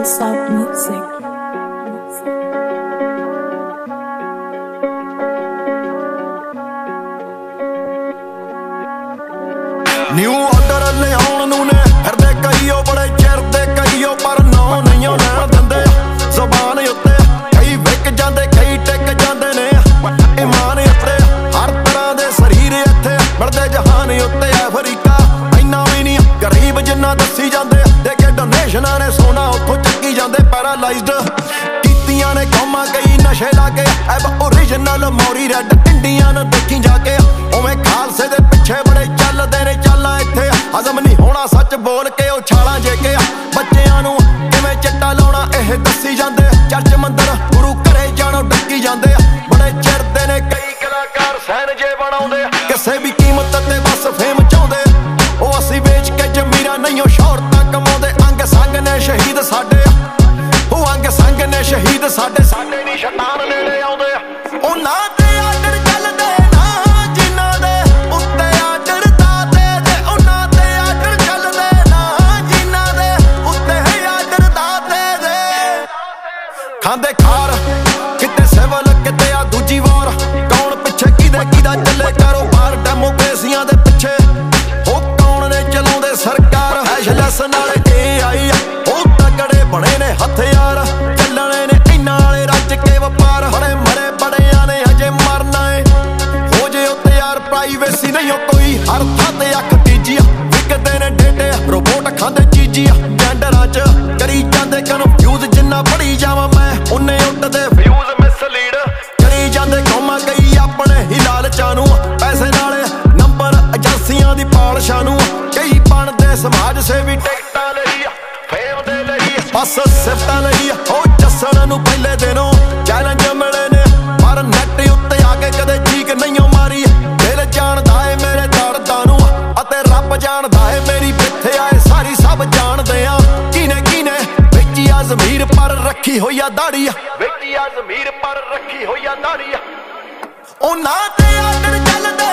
Soft music. New order ले आउण नूं ने फिरदे कईओ बड़े चिरदे कईओ पर नौ नहीं लैण दिंदे ज़बान उत्ते कई विक जांदे कई टिक जांदे ने ईमान उत्ते हर तरह दे शरीर इत्थे मिलदे जहान उत्ते अफ्रीका इन्ना भी नहीं गरीब जिन्ना दसी जांदे ते कि डोनेशनां ने सोना उत्थों चक्की जांदे पैरालाइज्ड कीतियां ने कौमां कई नशे लाके ऐब ओरिजिनल मौरी रैड इंडियन देखी जाके उवें खालसे दे पिछे बड़े चलदे ने हजम नहीं होना सच बोल के उछाला जेके बच्चियां नूं किवें चिट्टा लाउणा इह दसी जांदे चर्च मंदर गुरु घरे जाणों डक्की जांदे बड़े चिरदे ने कई कलाकार सैन जे बनाउंदे किसे भी कीमत ते बस फेम चाहुंदे ओ असीं वेच के जमीरां नहीं शोहरतां कमाउंदे अंग संग ने शहीद साडे ओ अंग संग ने शहीद साडे साडे नहीं शैतान नेड़े आउंदे ओ ना खांदे खार किते सिवल किते आ दूजी वार कौन पिछे किदा चले कारोबार डेमोक्रेसियां दे पिछे ओ कौन ने चलाउंदे सरकार हैशलैस नाले AI ओ तगड़े बने ने हथियार चलने ने इन्हां वाले रज के वपार बड़े मरे बड़ियां ने अजे मरना है हो जे उत्ते यार प्राइवेसी नहीं कोई हर थां ते अख तीजी विकदे ने डेटे रोबोट खांदे चीजी जेंडरां च करी जांदे कन्फ्यूज जिन्ना पढ़ी जावां उन्ने उठदे फ्यूज मिसलीड करी जांदे कौमां कई अपने ही लालचां नूं पैसे नाले नंबर एजेंसियां दी पालशां नूं कई बनदे समाज सेवी टिकटां लई फेम दे लई बस सिफतां लई ओ जस्सण नूं पहले दिनों चैलेंज मिले ने पर नैट उत्ते आके कदे चीक नहीं मारी दिल जानदा है मेरे दर्दां नूं अते रब जानदा है मेरी कित्थे आए सारी सब जानदे आ किने किने ज़मीर पर रखी होई आ दाड़ी विच आ ज़मीर पर रखी होई आ दाड़ी ओ ना ते आडर चलदे